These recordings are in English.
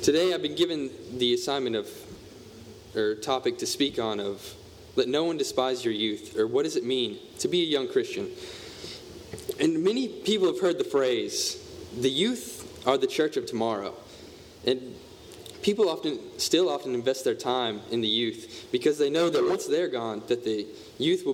Today I've been given the assignment or topic to speak on of let no one despise your youth, or what does it mean to be a young Christian? And many people have heard the phrase, the youth are the church of tomorrow. And people still often invest their time in the youth because they know that once they're gone, that the youth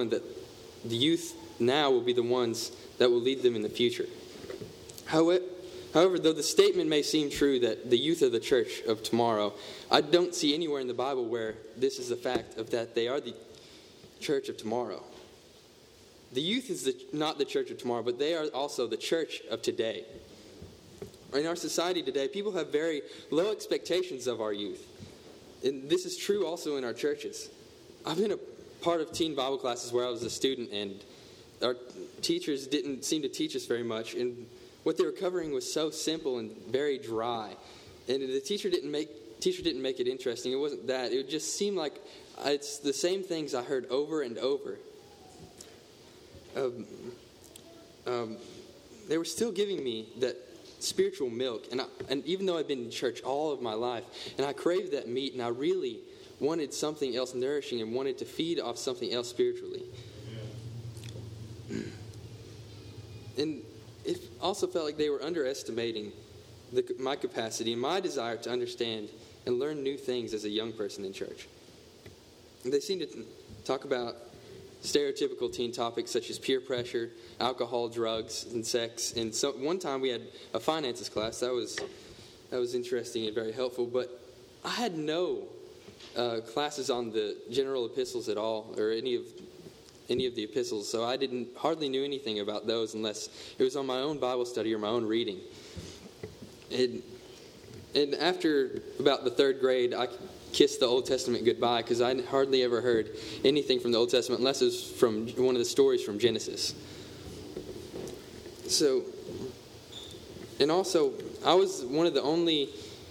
now will be the ones that will lead them in the future. However, though the statement may seem true that the youth are the church of tomorrow, I don't see anywhere in the Bible where this is a fact of that they are the church of tomorrow. The youth is not the church of tomorrow, but they are also the church of today. In our society today, people have very low expectations of our youth. And this is true also in our churches. I've been a part of teen Bible classes where I was a student, and our teachers didn't seem to teach us very much. And what they were covering was so simple and very dry. And the teacher didn't make it interesting. It wasn't that. It just seemed like it's the same things I heard over and over. They were still giving me that spiritual milk, and even though I've been in church all of my life, and I craved that meat, and I really wanted something else nourishing and wanted to feed off something else spiritually. Yeah. And it also felt like they were underestimating my capacity and my desire to understand and learn new things as a young person in church. And they seemed to talk about stereotypical teen topics such as peer pressure, alcohol, drugs, and sex. And so one time we had a finances class. That was interesting and very helpful. But I had no classes on the general epistles at all, or any of the epistles. So I hardly knew anything about those unless it was on my own Bible study or my own reading. And after about the third grade, I kissed the Old Testament goodbye because I hardly ever heard anything from the Old Testament unless it was from one of the stories from Genesis. So, and also, I was one of the only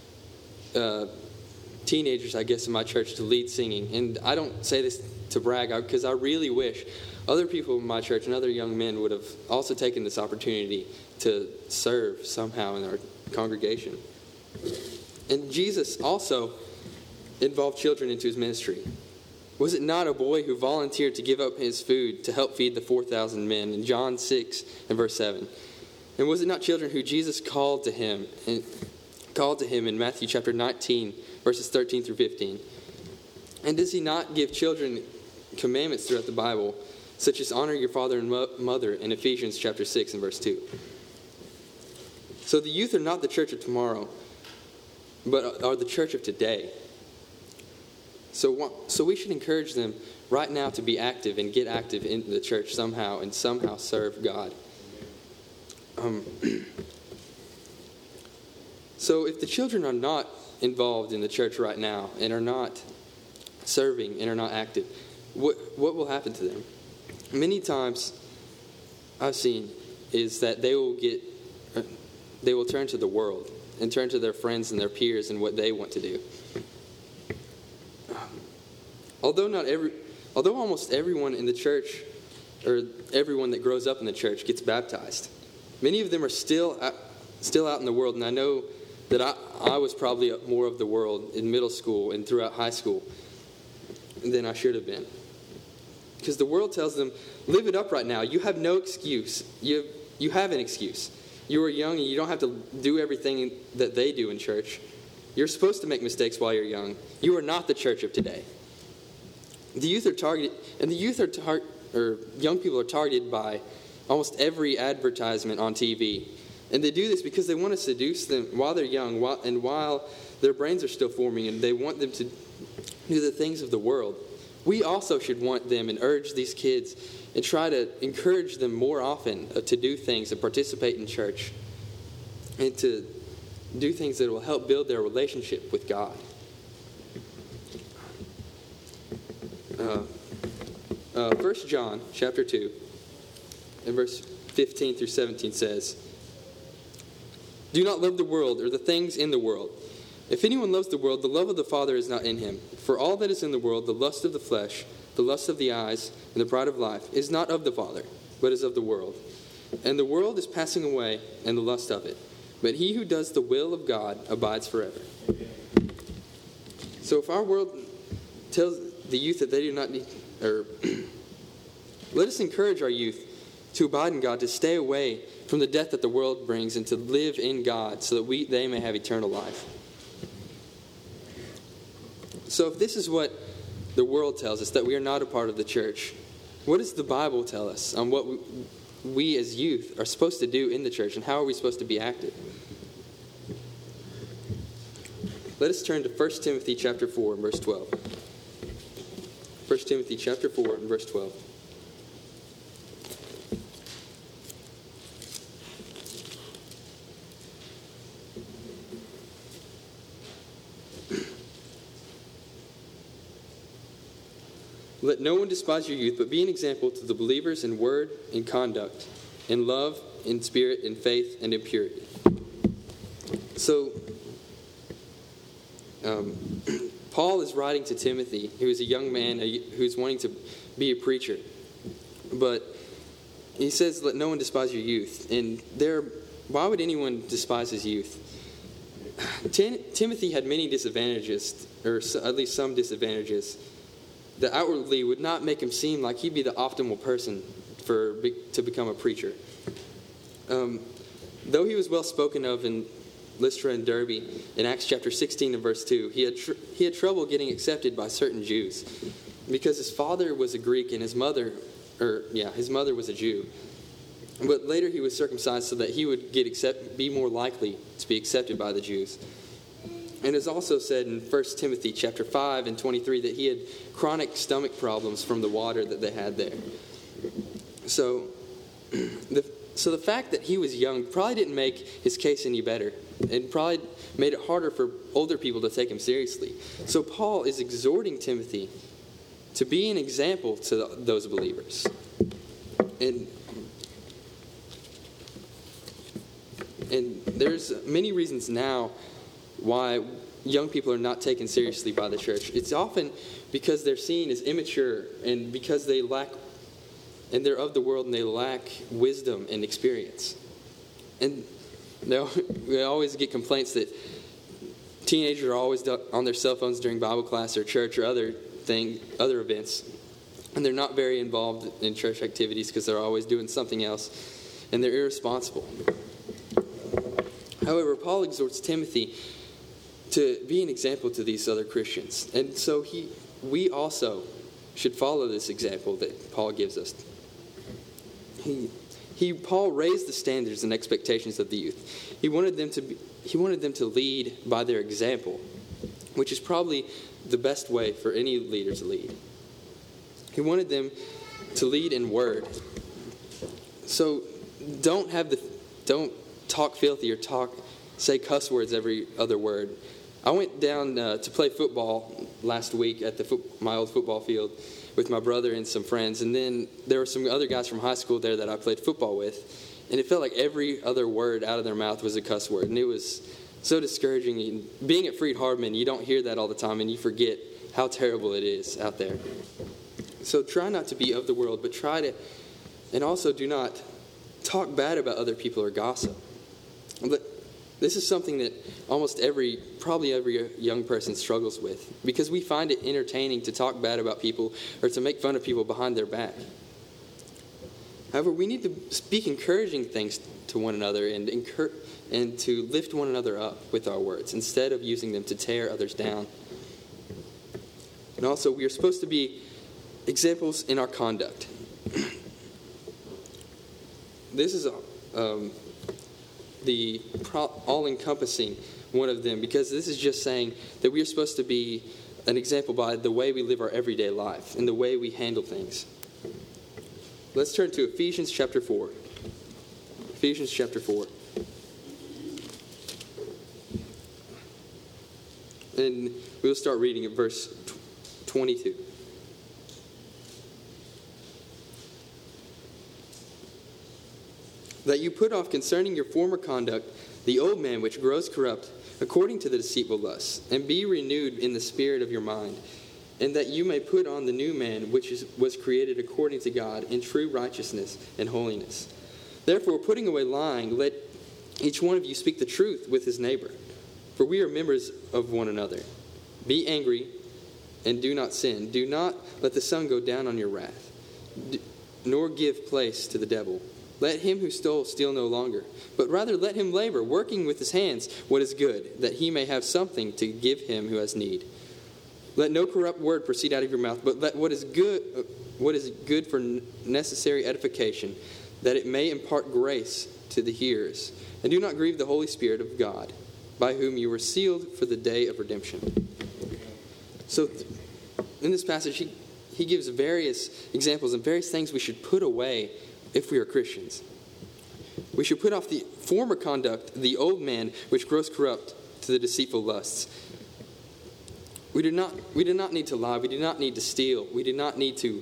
teenagers, I guess, in my church to lead singing. And I don't say this to brag because I really wish other people in my church and other young men would have also taken this opportunity to serve somehow in our congregation. And Jesus also involved children into his ministry. Was it not a boy who volunteered to give up his food to help feed the 4,000 men in John 6 and verse 7? And was it not children who Jesus called to him in Matthew chapter 19, verses 13 through 15? And does he not give children commandments throughout the Bible, such as honor your father and mother in Ephesians chapter 6 and verse 2? So the youth are not the church of tomorrow, but are the church of today. So we should encourage them right now to be active and get active in the church somehow and somehow serve God. So if the children are not involved in the church right now and are not serving and are not active, what will happen to them? Many times I've seen is that they will turn to the world and turn to their friends and their peers and what they want to do. Although almost everyone in the church, or everyone that grows up in the church, gets baptized, many of them are still out in the world. And I know that I was probably more of the world in middle school and throughout high school than I should have been. Because the world tells them, live it up right now. You have no excuse. You have an excuse. You are young and you don't have to do everything that they do in church. You're supposed to make mistakes while you're young. You are not the church of today. The youth are targeted, and young people are targeted by almost every advertisement on TV. And they do this because they want to seduce them while they're young, while their brains are still forming, and they want them to do the things of the world. We also should want them and urge these kids and try to encourage them more often to do things and participate in church and to do things that will help build their relationship with God. 1 John chapter 2 and verse 15 through 17 says, "Do not love the world or the things in the world. If anyone loves the world, the love of the Father is not in him. For all that is in the world, the lust of the flesh, the lust of the eyes, and the pride of life, is not of the Father, but is of the world. And the world is passing away, and the lust of it. but he who does the will of God abides forever. So if our world tells the youth that they do not need, or let us encourage our youth to abide in God, to stay away from the death that the world brings, and to live in God so that they may have eternal life. So if this is what the world tells us, that we are not a part of the church, what does the Bible tell us on what we as youth are supposed to do in the church, and how are we supposed to be active? Let us turn to 1 Timothy chapter 4 and verse 12. 1 Timothy chapter 4 and verse 12. Let no one despise your youth, but be an example to the believers in word, in conduct, in love, in spirit, in faith, and in purity. So, Paul is writing to Timothy, who is a young man who's wanting to be a preacher. But he says, let no one despise your youth. And why would anyone despise his youth? Timothy had many disadvantages, or at least some disadvantages, that outwardly would not make him seem like he'd be the optimal person to become a preacher. Though he was well spoken of in Lystra and Derbe, in Acts chapter 16 and verse 2, he had trouble getting accepted by certain Jews because his father was a Greek and his mother was a Jew. But later he was circumcised so that he would be more likely to be accepted by the Jews. And it's also said in 1 Timothy chapter 5 and 23 that he had chronic stomach problems from the water that they had there. So the fact that he was young probably didn't make his case any better. It probably made it harder for older people to take him seriously. So Paul is exhorting Timothy to be an example to those believers. And there's many reasons now why young people are not taken seriously by the church. It's often because they're seen as immature and because they lack, and they're of the world and they lack wisdom and experience. And we always get complaints that teenagers are always on their cell phones during Bible class or church or other events. And they're not very involved in church activities because they're always doing something else. And they're irresponsible. However, Paul exhorts Timothy to be an example to these other Christians. And so we also should follow this example that Paul gives us. Paul raised the standards and expectations of the youth. He wanted them to lead by their example, which is probably the best way for any leader to lead. He wanted them to lead in word. So don't talk filthy or say cuss words every other word. I went down to play football last week at my old football field with my brother and some friends, and then there were some other guys from high school there that I played football with, and it felt like every other word out of their mouth was a cuss word, and it was so discouraging. And being at Freed-Hardman, you don't hear that all the time, and you forget how terrible it is out there. So try not to be of the world, but and also do not talk bad about other people or gossip. But this is something that probably every young person struggles with, because we find it entertaining to talk bad about people or to make fun of people behind their back. However, we need to speak encouraging things to one another and to lift one another up with our words instead of using them to tear others down. And also, we are supposed to be examples in our conduct. This is the all-encompassing one of them, because this is just saying that we are supposed to be an example by the way we live our everyday life and the way we handle things. Let's turn to Ephesians chapter 4. Ephesians chapter 4. And we'll start reading at verse 22. That you put off concerning your former conduct the old man which grows corrupt according to the deceitful lusts, and be renewed in the spirit of your mind, and that you may put on the new man which was created according to God in true righteousness and holiness. Therefore, putting away lying, let Each one of you speak the truth with his neighbor, for we are members of one another. Be angry and do not sin. Do not let the sun go down on your wrath, nor give place to the devil. Let him who stole steal no longer, but rather let him labor, working with his hands what is good, that he may have something to give him who has need. Let no corrupt word proceed out of your mouth, but let what is good for necessary edification, that it may impart grace to the hearers. And do not grieve the Holy Spirit of God, by whom you were sealed for the day of redemption. So in this passage, he gives various examples and various things we should put away if we are Christians. We should put off the former conduct, the old man, which grows corrupt to the deceitful lusts. We do not need to lie. We do not need to steal. We do not need to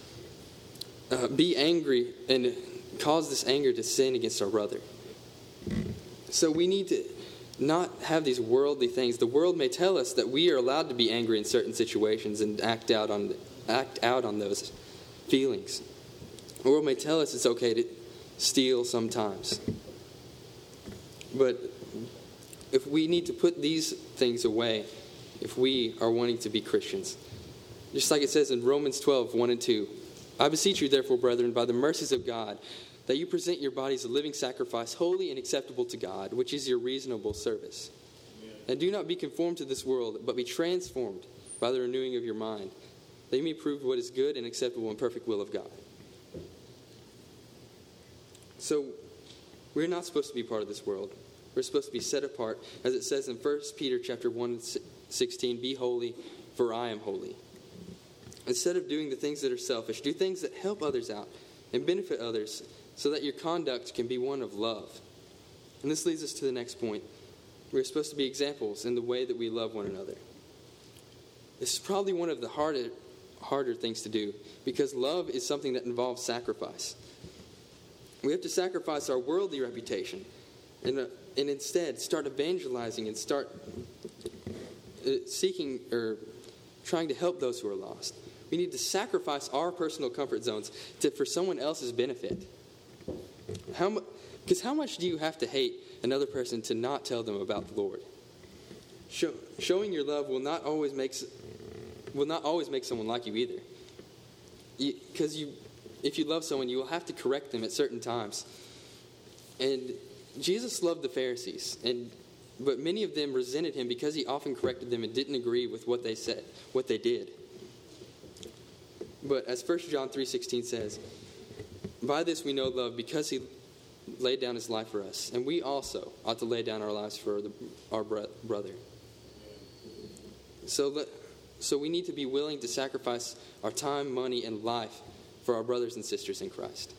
be angry and cause this anger to sin against our brother. So we need to not have these worldly things. The world may tell us that we are allowed to be angry in certain situations and act out on those feelings. The world may tell us it's okay to steal sometimes. But if we need to put these things away, if we are wanting to be Christians, just like it says in Romans 12, 1 and 2, I beseech you, therefore, brethren, by the mercies of God, that you present your bodies a living sacrifice, holy and acceptable to God, which is your reasonable service. Amen. And do not be conformed to this world, but be transformed by the renewing of your mind, that you may prove what is good and acceptable and perfect will of God. So, we're not supposed to be part of this world. We're supposed to be set apart, as it says in 1 Peter chapter 1:16, be holy, for I am holy. Instead of doing the things that are selfish, do things that help others out and benefit others, so that your conduct can be one of love. And this leads us to the next point. We're supposed to be examples in the way that we love one another. This is probably one of the harder things to do, because love is something that involves sacrifice. We have to sacrifice our worldly reputation and instead start evangelizing and start seeking or trying to help those who are lost. We need to sacrifice our personal comfort zones for someone else's benefit. Because how much do you have to hate another person to not tell them about the Lord? Showing your love will not always make someone like you either. Because if you love someone, you will have to correct them at certain times. And Jesus loved the Pharisees, but many of them resented him because he often corrected them and didn't agree with what they said, what they did. But as 1 John 3:16 says, by this we know love, because he laid down his life for us, and we also ought to lay down our lives for our brother. So we need to be willing to sacrifice our time, money, and life for our brothers and sisters in Christ.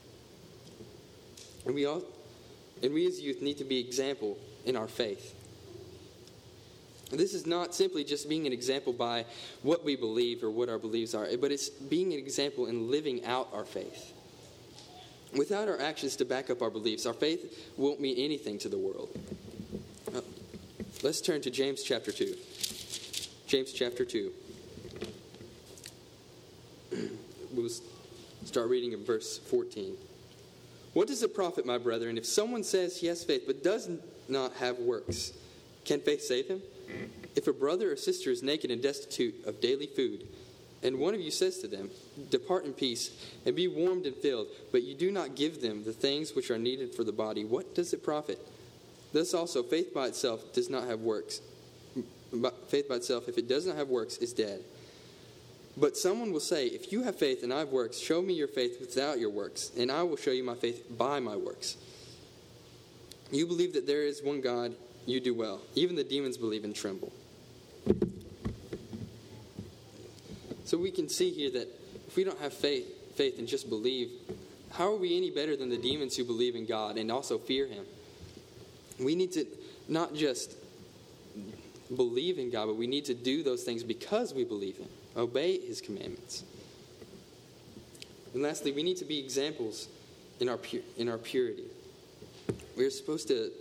And we as youth need to be example in our faith. This is not simply just being an example by what we believe or what our beliefs are, but it's being an example in living out our faith. Without our actions to back up our beliefs, our faith won't mean anything to the world. Let's turn to James chapter 2. James chapter 2. We'll start reading in verse 14. What does it profit, my brethren, if someone says he has faith but does not have works? Can faith save him? If a brother or sister is naked and destitute of daily food, and one of you says to them, depart in peace and be warmed and filled, but you do not give them the things which are needed for the body, what does it profit? Thus also, faith by itself does not have works. Faith by itself, if it does not have works, is dead. But someone will say, if you have faith and I have works, show me your faith without your works, and I will show you my faith by my works. You believe that there is one God, you do well. Even the demons believe and tremble. So we can see here that if we don't have faith and just believe, how are we any better than the demons who believe in God and also fear him? We need to not just believe in God, but we need to do those things because we believe him. Obey his commandments. And lastly, we need to be examples in our purity. We are supposed to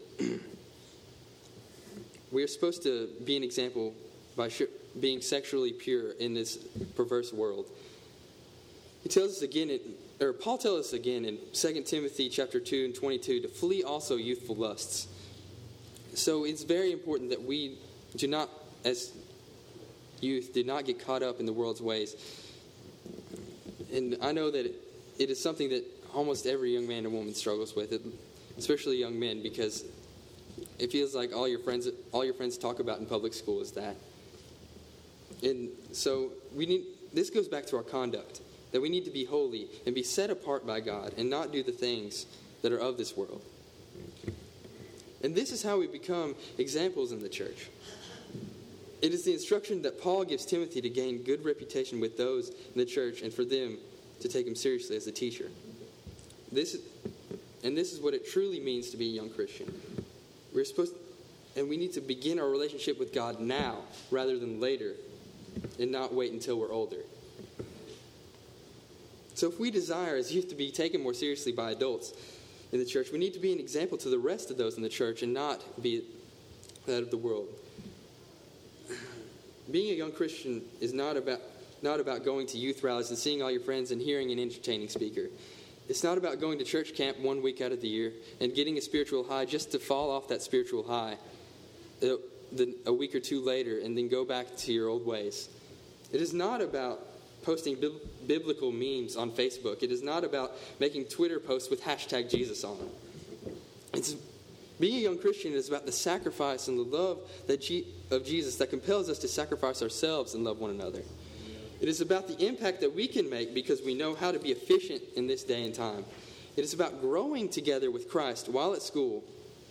be an example by being sexually pure in this perverse world. He tells us again Paul tells us again in 2 Timothy chapter 2 and 22 to flee also youthful lusts. So it's very important that we do not, as youth, do not get caught up in the world's ways. And I know that it is something that almost every young man and woman struggles with, especially young men, because it feels like all your friends talk about in public school is that. And so this goes back to our conduct, that we need to be holy and be set apart by God and not do the things that are of this world. And this is how we become examples in the church. It is the instruction that Paul gives Timothy to gain good reputation with those in the church and for them to take him seriously as a teacher. This is what it truly means to be a young Christian. We need to begin our relationship with God now rather than later, and not wait until we're older. So if we desire as youth to be taken more seriously by adults in the church, we need to be an example to the rest of those in the church and not be that of the world. Being a young Christian is not about going to youth rallies and seeing all your friends and hearing an entertaining speaker. It's not about going to church camp 1 week out of the year and getting a spiritual high just to fall off that spiritual high a week or two later and then go back to your old ways. It is not about posting biblical memes on Facebook. It is not about making Twitter posts with hashtag Jesus on them. Being a young Christian is about the sacrifice and the love of Jesus that compels us to sacrifice ourselves and love one another. It is about the impact that we can make because we know how to be efficient in this day and time. It is about growing together with Christ while at school,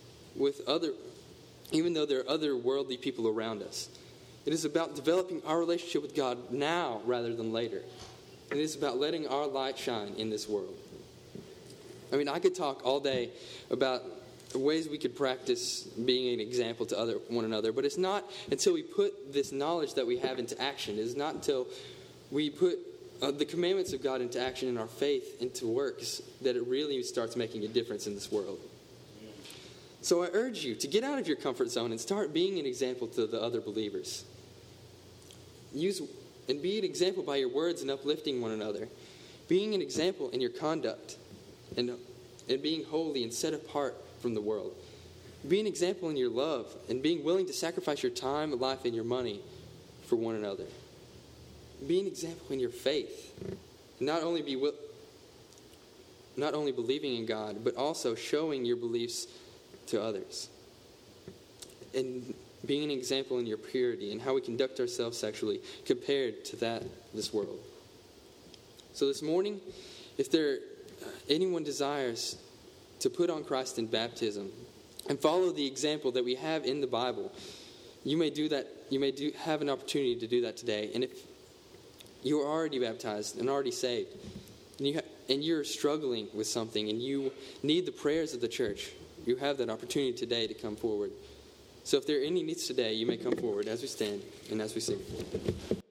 even though there are other worldly people around us. It is about developing our relationship with God now rather than later. And it is about letting our light shine in this world. I could talk all day about the ways we could practice being an example to one another, but it's not until we put this knowledge that we have into action. It is not until we put the commandments of God into action and our faith into works that it really starts making a difference in this world. So I urge you to get out of your comfort zone and start being an example to the other believers. And be an example by your words and uplifting one another. Being an example in your conduct and being holy and set apart from the world. Be an example in your love and being willing to sacrifice your time, life, and your money for one another. Be an example in your faith. Not only believing in God, but also showing your beliefs to others. And being an example in your purity and how we conduct ourselves sexually compared to this world. So this morning, if anyone desires to put on Christ in baptism and follow the example that we have in the Bible, you may do that. You may have an opportunity to do that today. And if you are already baptized and already saved, and you're struggling with something and you need the prayers of the church, you have that opportunity today to come forward. So if there are any needs today, you may come forward as we stand and as we sing.